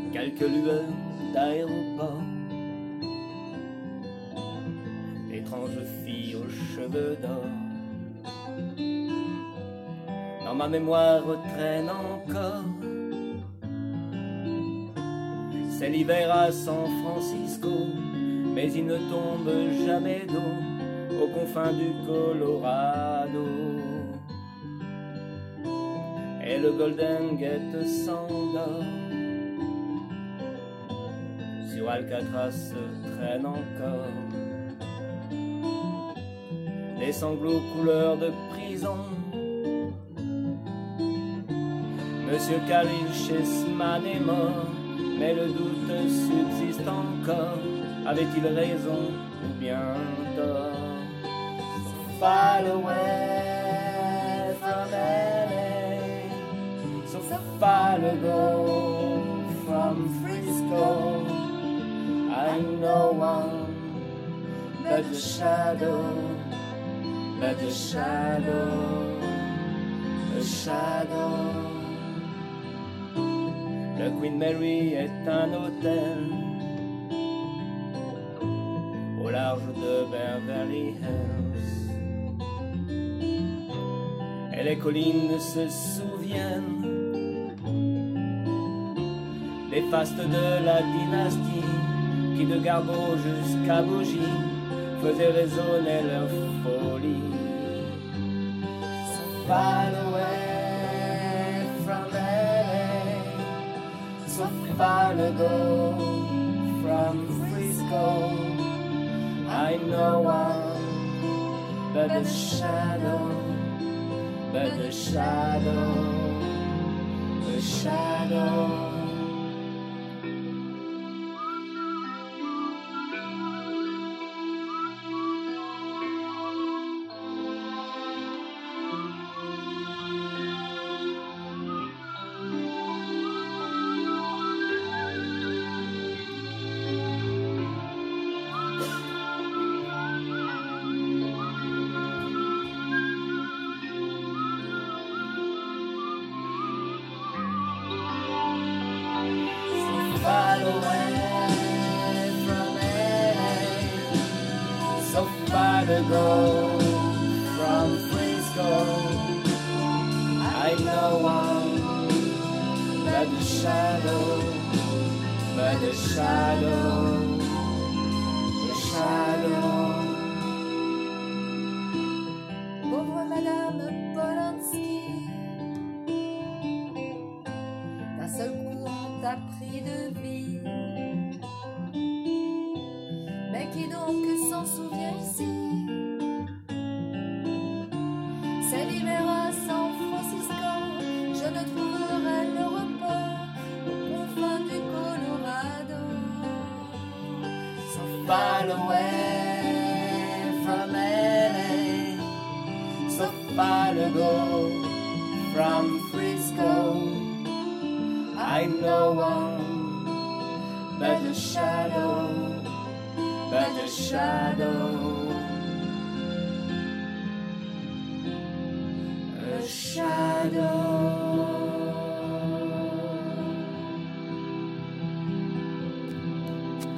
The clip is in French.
quelques lueurs d'aéroport, étrange fille aux cheveux d'or. Dans ma mémoire traîne encore, c'est l'hiver à San Francisco, mais il ne tombe jamais d'eau aux confins du Colorado. Et le Golden Gate s'endort, sur Alcatraz traîne encore des sanglots couleur de prison. Monsieur Khalil Chessman est mort, mais le doute subsiste encore. Avait-il raison ou bien tort? So far away from LA, so far ago from Frisco, I know one but the shadow, but the shadow, the shadow. Le Queen Mary est un hôtel au large de Beverly Hills. Et les collines se souviennent des fastes de la dynastie qui de Garbo jusqu'à Bougie faisaient résonner leur folie. So far away from LA, so far ago from Frisco, I know one but the shadow, but the shadow, the shadow. Far away from LA, so far ago from Frisco, I know one but the shadow, but the shadow, the shadow. Pauvre Madame Polanski, d'un seul coup on t'a pris de vie. Mais qui donc s'en souvient ici? C'est l'hiver à San Francisco, je ne trouverai le repos aux confins du Colorado. So far away from LA, so far ago from Frisco, I know one but the shadow, but the shadow, the shadow.